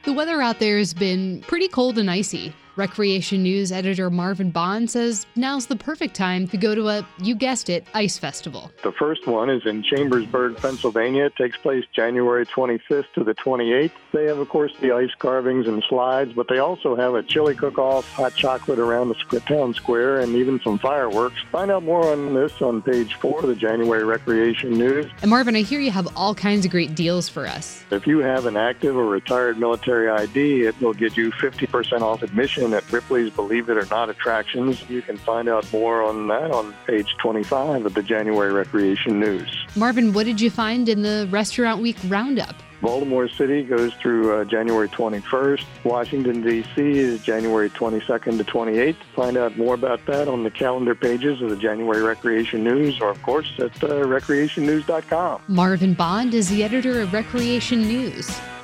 The weather out there has been pretty cold and icy. Recreation News editor Marvin Bond says now's the perfect time to go to a, you guessed it, ice festival. The first one is in Chambersburg, Pennsylvania. It takes place January 25th to the 28th. They have, of course, the ice carvings and slides, but they also have a chili cook-off, hot chocolate around the town square, and even some fireworks. Find out more on this on page 4 of the January Recreation News. And Marvin, I hear you have all kinds of great deals for us. If you have an active or retired military ID, it will get you 50% off admission at Ripley's Believe It or Not attractions. You can find out more on that on page 25 of the January Recreation News. Marvin, what did you find in the Restaurant Week Roundup? Baltimore City goes through January 21st. Washington, D.C. is January 22nd to 28th. Find out more about that on the calendar pages of the January Recreation News or, of course, at recreationnews.com. Marvin Bond is the editor of Recreation News.